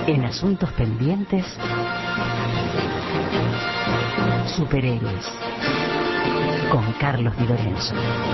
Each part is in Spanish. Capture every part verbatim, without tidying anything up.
En asuntos pendientes, superhéroes, con Carlos Di Lorenzo.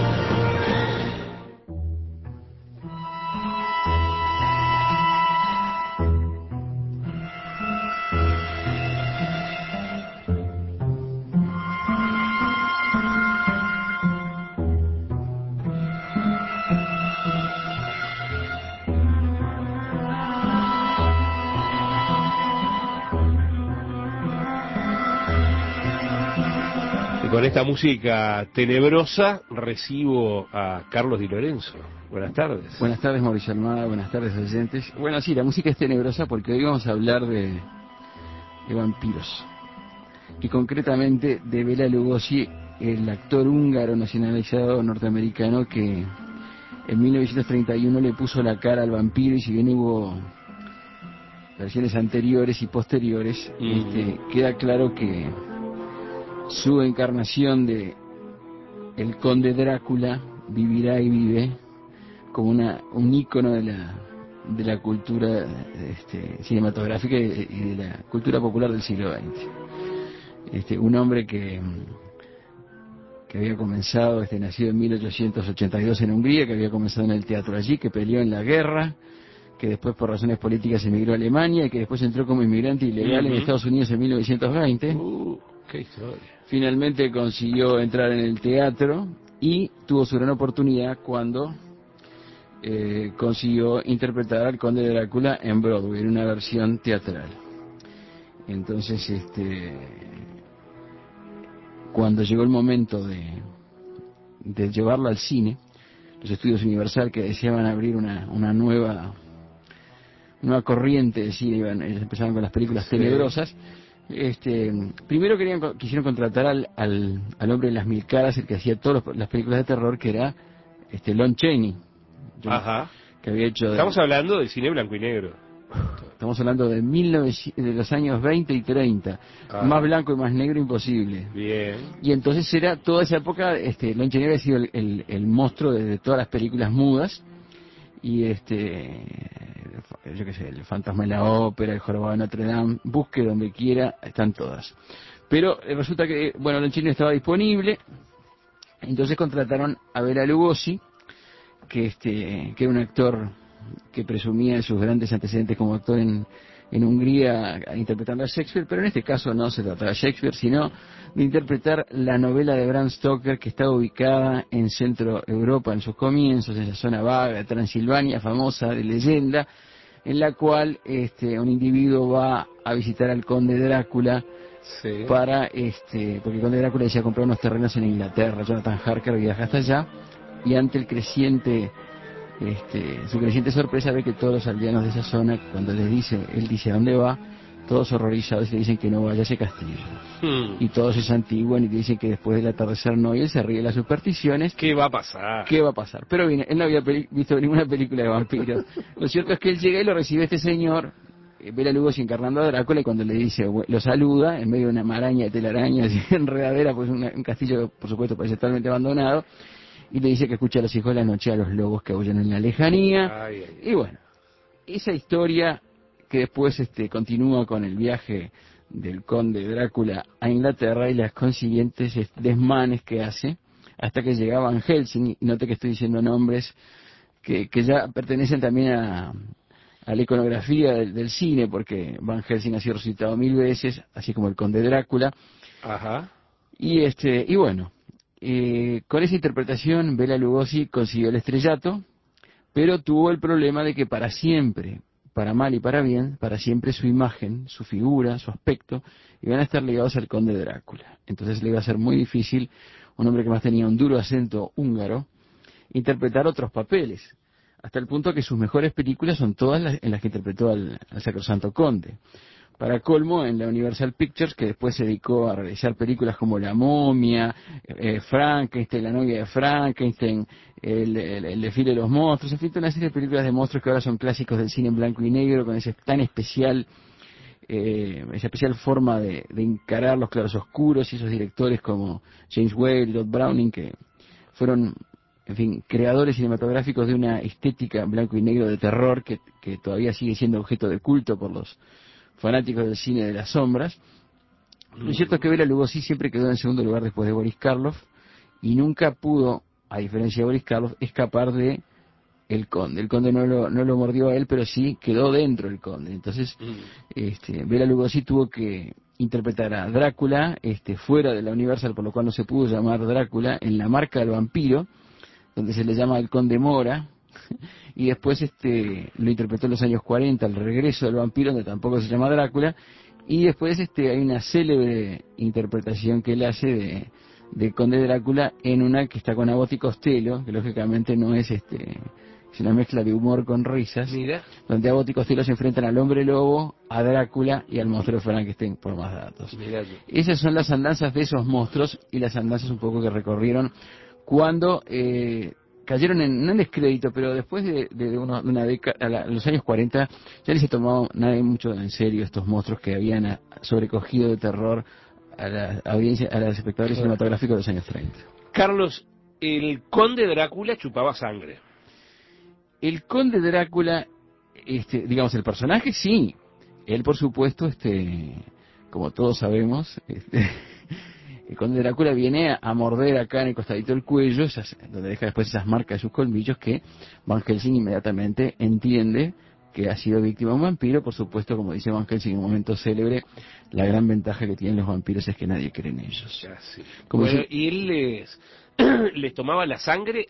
Con esta música tenebrosa recibo a Carlos Di Lorenzo. Buenas tardes. Buenas tardes, Mauricio Almada. Buenas tardes, oyentes. Bueno, sí, la música es tenebrosa porque hoy vamos a hablar de, de vampiros. Y concretamente de Bela Lugosi, el actor húngaro nacionalizado norteamericano que en mil novecientos treinta y uno le puso la cara al vampiro, y si bien hubo versiones anteriores y posteriores, mm. este, queda claro que su encarnación de el conde Drácula vivirá y vive como una un ícono de la de la cultura este, cinematográfica y de la cultura popular del siglo veinte. Este, un hombre que que había comenzado, este, nacido en mil ochocientos ochenta y dos en Hungría, que había comenzado en el teatro allí, que peleó en la guerra, que después por razones políticas emigró a Alemania y que después entró como inmigrante ilegal uh-huh. en Estados Unidos en mil novecientos veinte. Uh, qué historia. Finalmente consiguió entrar en el teatro y tuvo su gran oportunidad cuando eh, consiguió interpretar al Conde Drácula en Broadway, en una versión teatral. Entonces, este, cuando llegó el momento de, de llevarlo al cine, los estudios Universal, que deseaban abrir una, una nueva, nueva corriente de cine, iban, ellos empezaron con las películas sí. tenebrosas. Este, primero querían, quisieron contratar al, al, al hombre de las mil caras, el que hacía todas las películas de terror, que era este Lon Chaney. Ajá. Que había hecho de, estamos hablando del cine blanco y negro. Estamos hablando de, mil novecientos, de los años veinte y treinta. Ajá. Más blanco y más negro imposible. Bien. Y entonces era toda esa época, este, Lon Chaney había sido el, el, el monstruo de, de todas las películas mudas. Y este, yo qué sé, el Fantasma de la Ópera, el Jorobado de Notre Dame, busque donde quiera, están todas. Pero resulta que, bueno, Lon Chaney estaba disponible, entonces contrataron a Bela Lugosi, que este, que era un actor que presumía de sus grandes antecedentes como actor en, en Hungría, interpretando a Shakespeare, pero en este caso no se trataba de Shakespeare, sino de interpretar la novela de Bram Stoker, que estaba ubicada en Centro Europa en sus comienzos, en esa zona vaga, Transilvania, famosa, de leyenda, en la cual este, un individuo va a visitar al conde Drácula sí. para, este, porque el conde Drácula decía comprar unos terrenos en Inglaterra. Jonathan Harker viaja hasta allá, y ante el creciente Este, su creciente sorpresa ve que todos los aldeanos de esa zona, cuando les dice, él dice a dónde va, todos horrorizados le dicen que no vaya a ese castillo. Hmm. Y todos se santiguan y dicen que después del atardecer no, y él se ríe de las supersticiones. ¿Qué va a pasar? ¿Qué va a pasar? Pero bien, él no había peli- visto ninguna película de vampiros. Lo cierto es que él llega y lo recibe este señor, Bela Lugosi encarnando a Drácula, y cuando le dice, lo saluda, en medio de una maraña de telarañas y enredadera, pues una, un castillo, por supuesto, parece totalmente abandonado, y le dice que escucha a los hijos de la noche a los lobos que aullan en la lejanía. Ay, ay, ay. Y bueno, esa historia que después este, continúa con el viaje del conde Drácula a Inglaterra y las consiguientes desmanes que hace hasta que llega a Van Helsing. Y note que estoy diciendo nombres que, que ya pertenecen también a, a la iconografía del, del cine, porque Van Helsing ha sido resucitado mil veces, así como el conde Drácula. Ajá. Y este y bueno, Eh, con esa interpretación Bela Lugosi consiguió el estrellato, pero tuvo el problema de que para siempre, para mal y para bien, para siempre su imagen, su figura, su aspecto, iban a estar ligados al conde Drácula. Entonces le iba a ser muy difícil, un hombre que más tenía un duro acento húngaro, interpretar otros papeles, hasta el punto que sus mejores películas son todas las en las que interpretó al, al Sacrosanto Conde. Para colmo, en la Universal Pictures, que después se dedicó a realizar películas como La Momia, eh, Frankenstein, La novia de Frankenstein, el, el, el desfile de los monstruos, en fin, una serie de películas de monstruos que ahora son clásicos del cine en blanco y negro, con ese tan especial, eh, esa especial forma de, de encarar los clarososcuros, y esos directores como James Whale y Todd Browning, que fueron en fin, creadores cinematográficos de una estética en blanco y negro de terror que, que todavía sigue siendo objeto de culto por los fanáticos del cine de las sombras. Lo cierto es que Bela Lugosi siempre quedó en segundo lugar después de Boris Karloff y nunca pudo, a diferencia de Boris Karloff, escapar de El Conde. El Conde no lo, no lo mordió a él, pero sí quedó dentro del Conde. Entonces, este, Bela Lugosi tuvo que interpretar a Drácula este, fuera de la Universal, por lo cual no se pudo llamar Drácula, en La Marca del Vampiro, donde se le llama El Conde Mora, y después este lo interpretó en los años cuarenta, El Regreso del Vampiro, donde tampoco se llama Drácula, y después este hay una célebre interpretación que él hace de, de Conde Drácula en una que está con Abbott y Costello, que lógicamente no es este es una mezcla de humor con risas. Mira. Donde Abbott y Costello se enfrentan al Hombre Lobo, a Drácula y al monstruo de Frankenstein, por más datos. Mira. Esas son las andanzas de esos monstruos y las andanzas un poco que recorrieron cuando eh, cayeron en, no en descrédito, pero después de, de, uno, de una década, en los años cuarenta, ya les he tomado nadie mucho en serio estos monstruos que habían a, sobrecogido de terror a la audiencia, a los espectadores cinematográficos de los años treinta. Carlos, el Conde Drácula chupaba sangre. El Conde Drácula, este, digamos, el personaje sí, él por supuesto, este, como todos sabemos, este, el Conde Drácula viene a, a morder acá en el costadito del cuello, esas, donde deja después esas marcas de sus colmillos, que Van Helsing inmediatamente entiende que ha sido víctima de un vampiro. Por supuesto, como dice Van Helsing en un momento célebre, la gran ventaja que tienen los vampiros es que nadie cree en ellos. Ya, sí. Como Bueno, si... y él les, les tomaba la sangre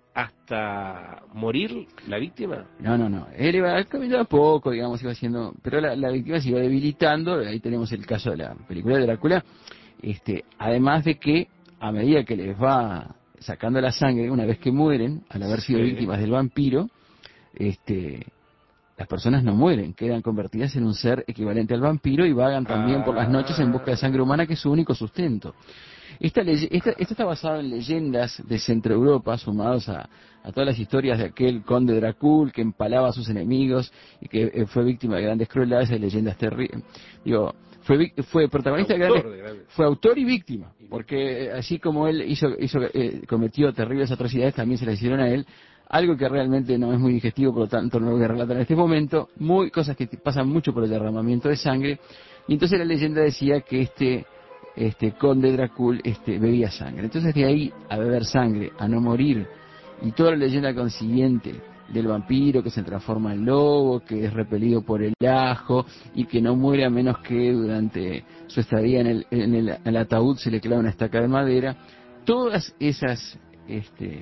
hasta morir la víctima. No, no, no. Él iba caminando a poco, digamos, iba haciendo... Pero la, la víctima se iba debilitando. Ahí tenemos el caso de la película de Drácula. Este, además de que, a medida que les va sacando la sangre, una vez que mueren, al haber sido Sí. víctimas del vampiro, este... las personas no mueren, quedan convertidas en un ser equivalente al vampiro y vagan también ah. por las noches en busca de sangre humana, que es su único sustento. Esta, esta, esto está basado en leyendas de Centro Europa, sumados a, a todas las historias de aquel conde Drácula que empalaba a sus enemigos y que eh, fue víctima de grandes crueldades y leyendas terribles. Digo, fue, fue protagonista de grandes, de grandes... Fue autor y víctima, porque así como él hizo, hizo eh, cometió terribles atrocidades, también se las hicieron a él. Algo que realmente no es muy digestivo, por lo tanto no lo voy a relatar en este momento. Muy cosas que pasan mucho por el derramamiento de sangre. Y entonces la leyenda decía que este este conde Drácula este, bebía sangre. Entonces de ahí a beber sangre, a no morir, y toda la leyenda consiguiente del vampiro que se transforma en lobo, que es repelido por el ajo y que no muere a menos que durante su estadía en el, en el, en el ataúd se le clava una estaca de madera. Todas esas este,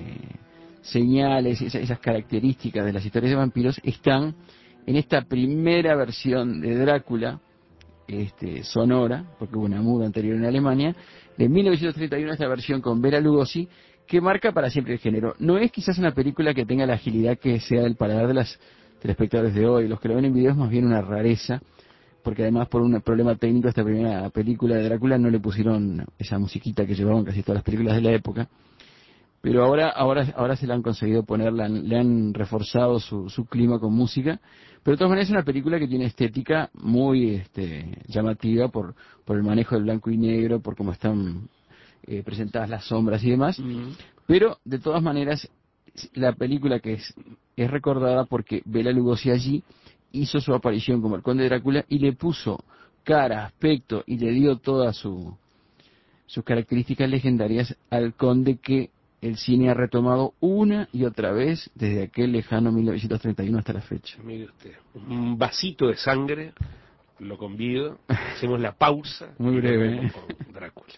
señales, esas, esas características de las historias de vampiros están en esta primera versión de Drácula, este, sonora, porque hubo una muda anterior en Alemania, de mil novecientos treinta y uno, esta versión con Bela Lugosi, que marca para siempre el género. No es quizás una película que tenga la agilidad que sea del paladar de los telespectadores de hoy. Los que lo ven en video es más bien una rareza, porque además por un problema técnico a esta primera película de Drácula no le pusieron esa musiquita que llevaban casi todas las películas de la época. Pero ahora ahora ahora se la han conseguido poner, le han, le han reforzado su, su clima con música. Pero de todas maneras es una película que tiene estética muy este, llamativa por, por el manejo del blanco y negro, por cómo están eh, presentadas las sombras y demás. Uh-huh. Pero de todas maneras la película que es, es recordada porque Bela Lugosi allí hizo su aparición como el conde Drácula y le puso cara, aspecto y le dio todas su, sus características legendarias al conde que el cine ha retomado una y otra vez desde aquel lejano mil novecientos treinta y uno hasta la fecha. Mire usted, un vasito de sangre, lo convido, hacemos la pausa. Muy breve, ¿eh? Con Drácula.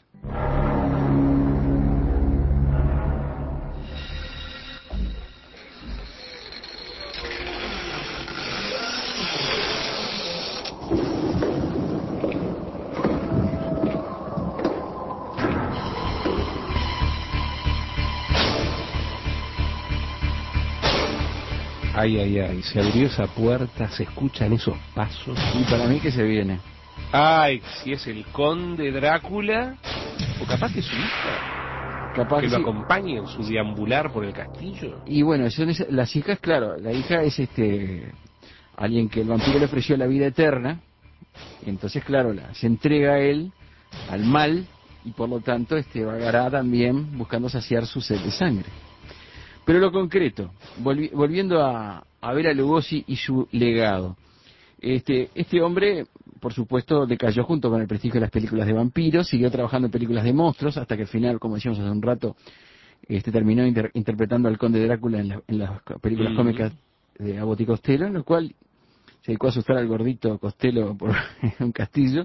Ay, ay, ay, se abrió esa puerta, se escuchan esos pasos. Y para mí que se viene. Ay, si es el conde Drácula, o capaz que su hija, capaz que sí. lo acompañe en su deambular por el castillo. Y bueno, son esas, las hijas, claro, la hija es este alguien que el vampiro le ofreció la vida eterna, y entonces claro, la, se entrega a él, al mal, y por lo tanto este vagará también buscando saciar su sed de sangre. Pero lo concreto, volvi, volviendo a, a Bela Lugosi y su legado. Este, este hombre, por supuesto, decayó junto con el prestigio de las películas de vampiros, siguió trabajando en películas de monstruos, hasta que al final, como decíamos hace un rato, este, terminó inter, interpretando al Conde Drácula en, la, en las películas mm. cómicas de Abbott y Costello, en lo cual se dedicó a asustar al gordito Costello por un castillo.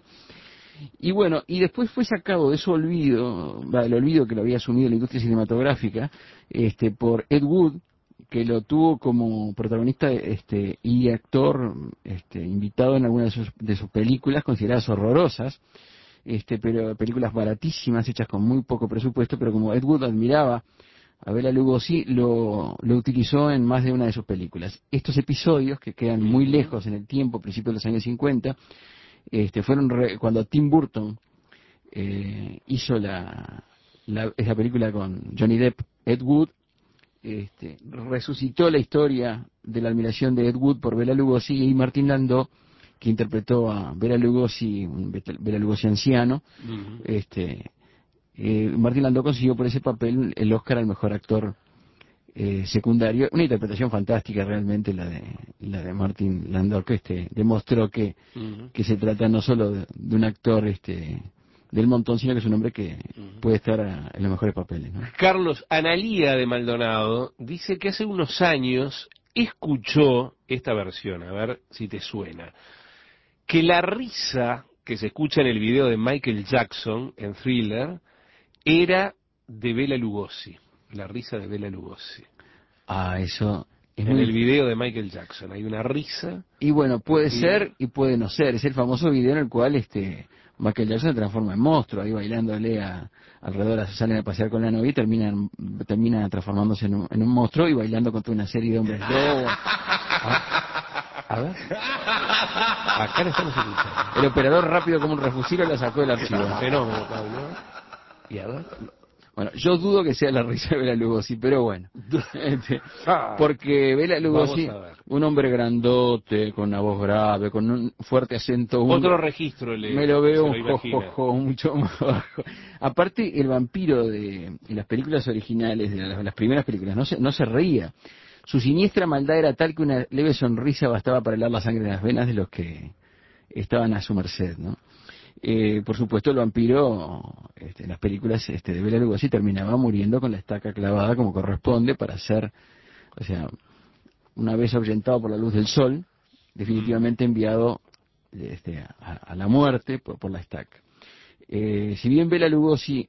Y bueno, y después fue sacado de su olvido, el olvido que lo había asumido la industria cinematográfica, este, por Ed Wood, que lo tuvo como protagonista este, y actor este, invitado en algunas de sus, de sus películas consideradas horrorosas, este, pero películas baratísimas, hechas con muy poco presupuesto, pero como Ed Wood admiraba a Bela Lugosi, lo, lo utilizó en más de una de sus películas. Estos episodios, que quedan muy lejos en el tiempo, principios de los años cincuenta, este, fueron re, cuando Tim Burton eh, hizo la, la, esa película con Johnny Depp, Ed Wood, Este, resucitó la historia de la admiración de Ed Wood por Bela Lugosi, y Martin Landau, que interpretó a Bela Lugosi, un Bela Lugosi anciano, uh-huh. este, eh, Martin Landau consiguió por ese papel el Oscar al mejor actor eh, secundario. Una interpretación fantástica realmente la de la de Martin Landau, que este, demostró que, uh-huh. que se trata no solo de, de un actor este del montón, sino que es un hombre que uh-huh. puede estar a, en los mejores papeles, ¿no? Carlos, Analía de Maldonado dice que hace unos años escuchó esta versión, a ver si te suena, que la risa que se escucha en el video de Michael Jackson en Thriller era de Bela Lugosi, la risa de Bela Lugosi. Ah, eso... Es en muy... el video de Michael Jackson hay una risa. Y bueno, puede y... ser y puede no ser. Es el famoso video en el cual este Michael Jackson se transforma en monstruo, ahí bailándole a, alrededor, salen a pasear con la novia y terminan, termina transformándose en un, en un monstruo y bailando contra una serie de hombres lobos. A, a ver. Acá lo estamos escuchando. El operador, rápido como un refusible, lo sacó del archivo. Fenómeno, Pablo. Y a ver. Bueno, yo dudo que sea la risa de Bela Lugosi, pero bueno. Este, porque Bela Lugosi, un hombre grandote, con una voz grave, con un fuerte acento. Otro registro le me lo veo un jojojo mucho más bajo. Aparte, el vampiro de, de las películas originales, de las, las primeras películas, no se, no se reía. Su siniestra maldad era tal que una leve sonrisa bastaba para helar la sangre en las venas de los que estaban a su merced, ¿no? Eh, por supuesto, el vampiro este, en las películas este, de Bela Lugosi terminaba muriendo con la estaca clavada como corresponde para ser, o sea, una vez ahuyentado por la luz del sol, definitivamente enviado este, a, a la muerte por, por la estaca. Eh, si bien Bela Lugosi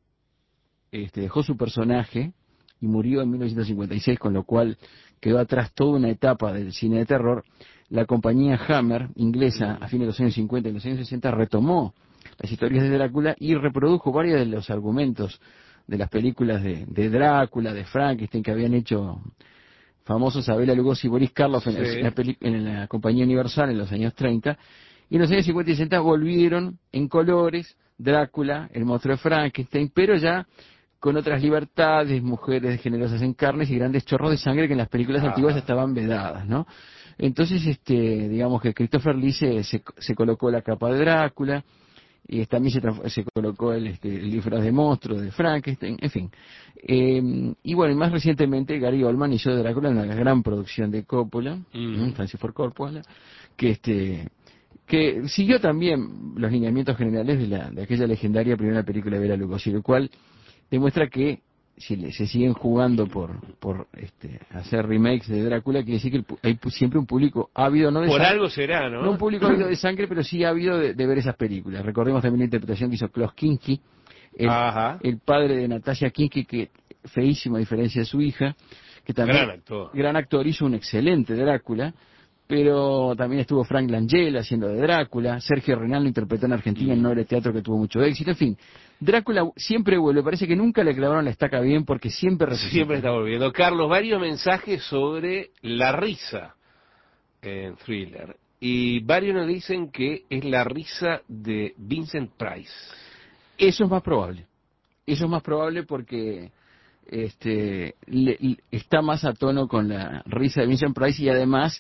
este, dejó su personaje y murió en mil novecientos cincuenta y seis, con lo cual quedó atrás toda una etapa del cine de terror, la compañía Hammer, inglesa, a fines de los años cincuenta y los años sesenta, retomó las historias de Drácula y reprodujo varios de los argumentos de las películas de, de Drácula, de Frankenstein, que habían hecho famosos a Bela Lugosi y Boris Karloff en, sí. en, la peli, en la compañía Universal en los años treinta, y en los años cincuenta y sesenta volvieron en colores Drácula, el monstruo de Frankenstein, pero ya con otras libertades, mujeres generosas en carnes y grandes chorros de sangre que en las películas ah. antiguas estaban vedadas, ¿no? Entonces, este, digamos que Christopher Lee se, se, se colocó la capa de Drácula, y también se, se colocó el, este, el disfraz de monstruo de Frankenstein, en fin. Eh, y bueno, y más recientemente Gary Oldman hizo de Drácula una gran producción de Coppola, mm. Francis Ford Coppola, que este que siguió también los lineamientos generales de, la, de aquella legendaria primera película de Bela Lugosi, lo cual demuestra que si le, se siguen jugando por por este hacer remakes de Drácula, quiere decir que el, hay siempre un público ávido, no de por sangre, algo será, ¿no? No un público ávido de sangre, pero sí ávido de, de ver esas películas. Recordemos también la interpretación que hizo Klaus Kinski, el, el padre de Natasha Kinski, que feísimo a diferencia de su hija, que también gran actor, gran actor, hizo un excelente Drácula. Pero también estuvo Frank Langella haciendo de Drácula, Sergio Renal lo interpretó en Argentina en Noble Teatro, que tuvo mucho éxito, en fin, Drácula siempre vuelve, parece que nunca le clavaron la estaca bien porque siempre resucita. Siempre está volviendo. Carlos, varios mensajes sobre la risa en Thriller, y varios nos dicen que es la risa de Vincent Price. Eso es más probable, eso es más probable porque este le, le, está más a tono con la risa de Vincent Price y además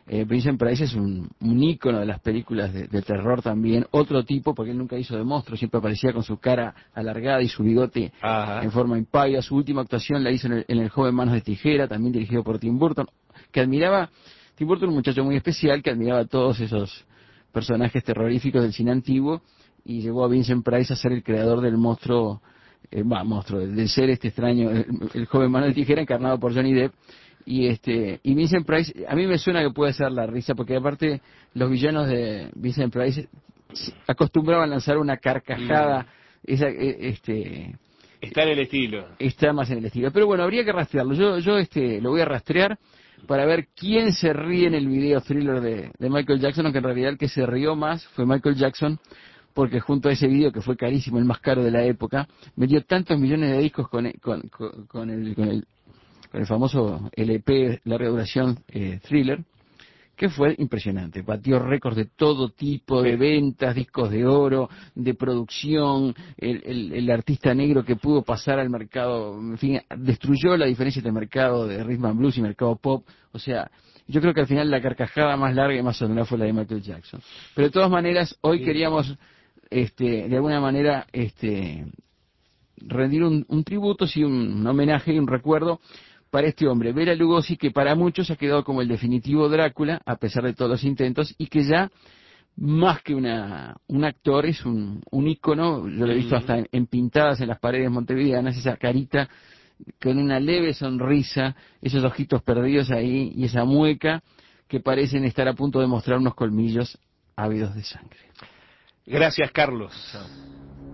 Eh, Vincent Price es un, un ícono de las películas de, de terror también, otro tipo, porque él nunca hizo de monstruo, siempre aparecía con su cara alargada y su bigote Ajá. en forma impávida. Su última actuación la hizo en el, en el joven Manos de Tijera, también dirigido por Tim Burton, que admiraba, Tim Burton un muchacho muy especial, que admiraba a todos esos personajes terroríficos del cine antiguo, y llevó a Vincent Price a ser el creador del monstruo, eh, bah, monstruo, del ser este extraño, el, el joven Manos de Tijera, encarnado por Johnny Depp. Y este y Vincent Price, a mí me suena que puede ser la risa, porque aparte los villanos de Vincent Price acostumbraban a lanzar una carcajada, mm. esa, este está en el estilo. Está más en el estilo. Pero bueno, habría que rastrearlo. Yo yo este lo voy a rastrear para ver quién se ríe en el video Thriller de, de Michael Jackson, aunque en realidad el que se rió más fue Michael Jackson, porque junto a ese video, que fue carísimo, el más caro de la época, metió tantos millones de discos con, con, con, con el... Con el con el famoso L P larga duración eh, Thriller, que fue impresionante. Batió récords de todo tipo, de ventas, discos de oro, de producción, el, el, el artista negro que pudo pasar al mercado, en fin, destruyó la diferencia entre mercado de rhythm and blues y mercado pop. O sea, yo creo que al final la carcajada más larga y más sonora fue la de Michael Jackson. Pero de todas maneras, hoy sí. queríamos, este, de alguna manera, este, rendir un, un tributo, sí, un, un homenaje y un recuerdo para este hombre, Bela Lugosi, que para muchos ha quedado como el definitivo Drácula, a pesar de todos los intentos, y que ya, más que una, un actor, es un, un ícono. Yo lo he visto hasta en, en pintadas en las paredes montevideanas, esa carita con una leve sonrisa, esos ojitos perdidos ahí, y esa mueca que parecen estar a punto de mostrar unos colmillos ávidos de sangre. Gracias, Carlos. Chao.